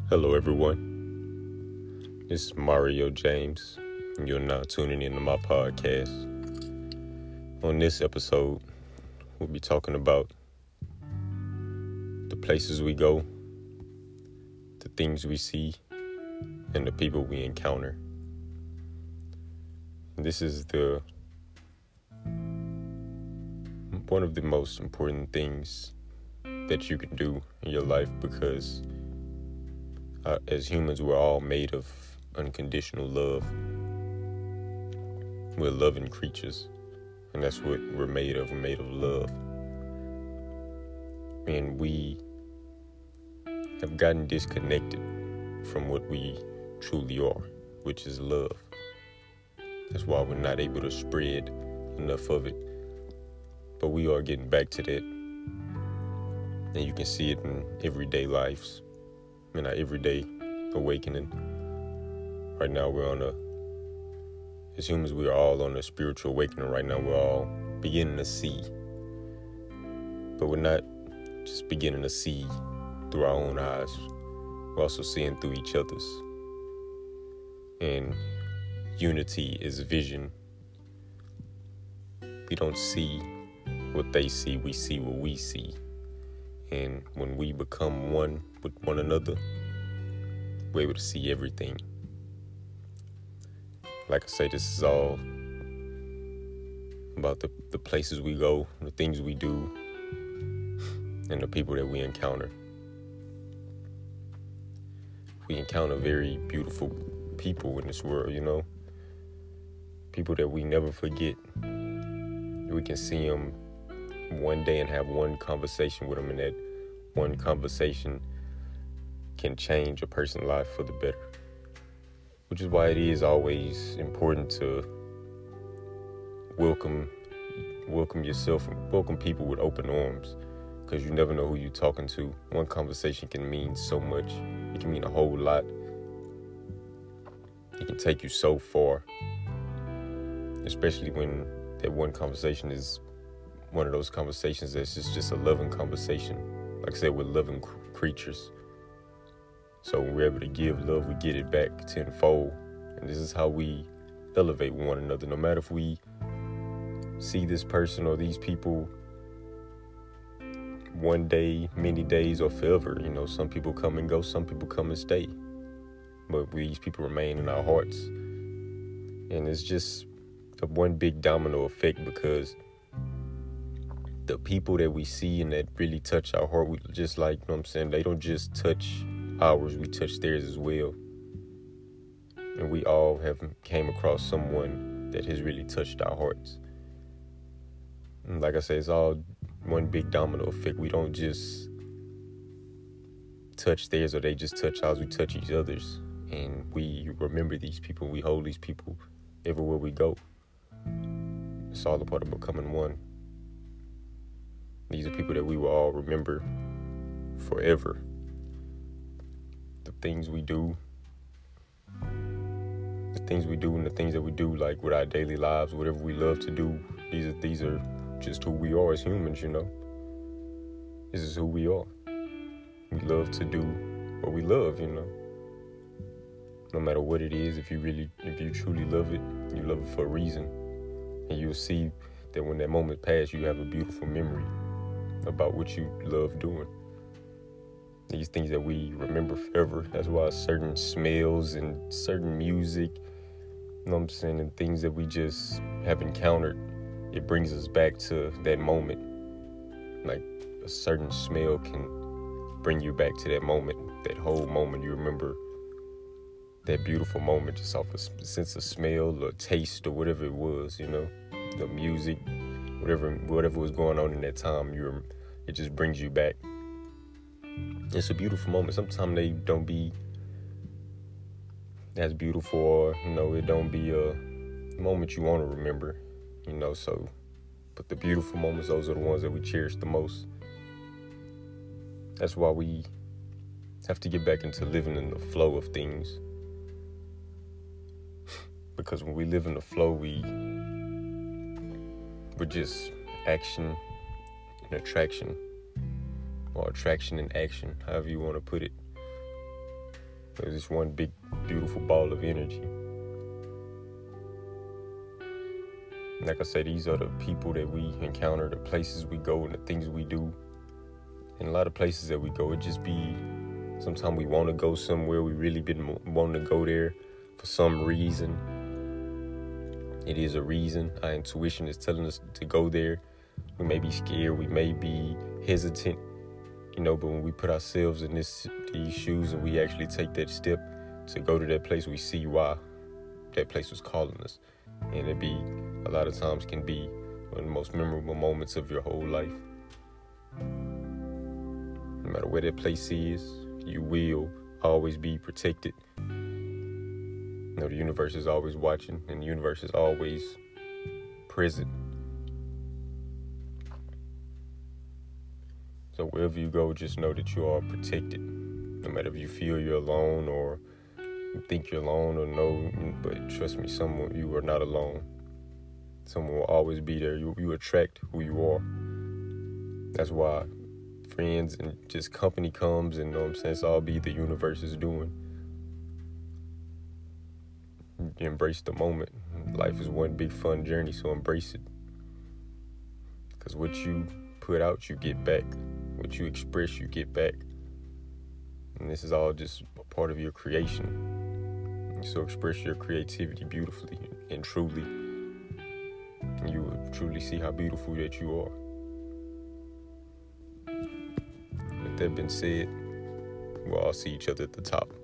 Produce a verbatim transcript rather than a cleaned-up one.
Hello, everyone. This is Mario James, and you're now tuning into my podcast. On this episode, we'll be talking about the places we go, the things we see, and the people we encounter. This is the one of the most important things that you can do in your life because uh, as humans, we're all made of unconditional love. We're loving creatures, and that's what we're made of. We're made of love. And we have gotten disconnected from what we truly are, which is love. That's why we're not able to spread enough of it. But we are getting back to that. And you can see it in everyday lives, in our everyday awakening. Right now we're on a, as humans, we are all on a spiritual awakening right now. We're all beginning to see. But we're not just beginning to see through our own eyes. We're also seeing through each other's. And unity is vision. We don't see what they see, we see what we see. And when we become one with one another, we're able to see everything. Like I say, this is all about the, the places we go, the things we do, and the people that we encounter. We encounter very beautiful people in this world, you know? People that we never forget. We can see them one day and have one conversation with them, and that one conversation can change a person's life for the better. Which is why it is always important to welcome welcome yourself and welcome people with open arms, because you never know who you're talking to. One conversation can mean so much. It can mean a whole lot. It can take you so far, especially when that one conversation is one of those conversations that's just, just a loving conversation. Like I said, we're loving cr- creatures. So when we're able to give love, we get it back tenfold. And this is how we elevate one another. No matter if we see this person or these people one day, many days, or forever. You know, some people come and go, some people come and stay. But these people remain in our hearts. And it's just a one big domino effect, because the people that we see and that really touch our heart, we just like, you know what I'm saying, they don't just touch ours, we touch theirs as well. And we all have came across someone that has really touched our hearts. And like I say, it's all one big domino effect. We don't just touch theirs or they just touch ours, we touch each other's. And we remember these people, we hold these people everywhere we go. It's all a part of becoming one. These are people that we will all remember forever. The things we do, the things we do and the things that we do, like with our daily lives, whatever we love to do, these are these are just who we are as humans, you know. This is who we are. We love to do what we love, you know. No matter what it is, if you really, if you truly love it, you love it for a reason. And you'll see that when that moment passes, you have a beautiful memory about what you love doing. These things that we remember forever. That's why certain smells and certain music, you know what I'm saying, and things that we just have encountered, it brings us back to that moment. Like a certain smell can bring you back to that moment, that whole moment. You remember that beautiful moment just off a sense of smell or taste or whatever it was, you know, the music, whatever whatever was going on in that time, you it just brings you back. It's a beautiful moment. Sometimes they don't be as beautiful, or, you know, it don't be a moment you want to remember, you know, so, but the beautiful moments, those are the ones that we cherish the most. That's why we have to get back into living in the flow of things. Because when we live in the flow, we, we're just action and attraction, or attraction and action, however you want to put it. It's just one big, beautiful ball of energy. Like I said, these are the people that we encounter, the places we go, and the things we do. And a lot of places that we go, it just be, sometimes we want to go somewhere, we really been wanting to go there for some reason. It is a reason. Our intuition is telling us to go there. We may be scared, we may be hesitant, you know, but when we put ourselves in this these shoes and we actually take that step to go to that place, we see why that place was calling us. And it be, a lot of times can be one of the most memorable moments of your whole life. No matter where that place is, you will always be protected. You know, the universe is always watching, and the universe is always present. So wherever you go, just know that you are protected. No matter if you feel you're alone or you think you're alone or no, but trust me, someone, you are not alone. Someone will always be there. You you attract who you are. That's why friends and just company comes, and you know what I'm saying, it's all be the universe is doing. You embrace the moment. Life is one big fun journey, so embrace it. Because what you put out, you get back. What you express, you get back. And this is all just a part of your creation. So express your creativity beautifully and truly. And you will truly see how beautiful that you are. With that being said, we'll all see each other at the top.